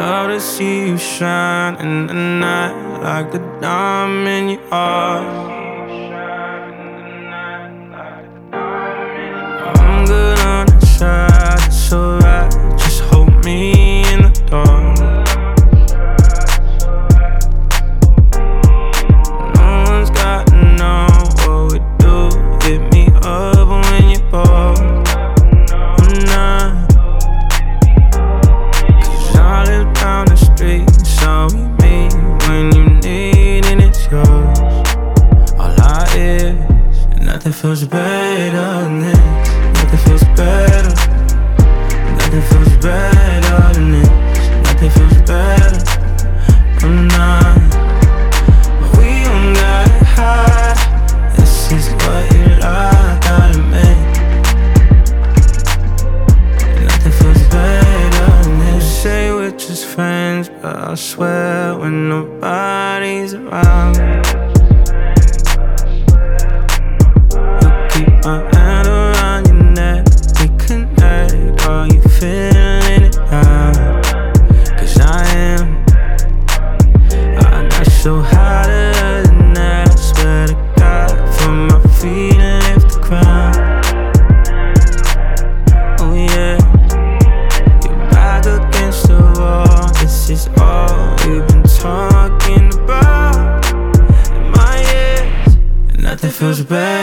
love to see you shine in the night like the diamond you are. I'm good on the side, it's alright. Just hold me in the dark. No one's gotta know what we do. Hit me up when you're bored. I'm not, 'cause I live down the street, so we meet when you need and it's yours. All I is, and nothing feels better than this. Nothing feels better. Nothing feels better than this. Nothing feels better. I'm not, but we don't gotta hide. This is what you like out of me. Nothing feels better than this. You say we're just friends, but I swear when nobody's around, you keep my hand around your neck. We connect, are you feeling it now? 'Cause I am. I got so hotter than that, I swear to God, from my feet and lift the ground. Oh yeah, you're back against the wall. This is all we've been talking about in my ears, and nothing feels better.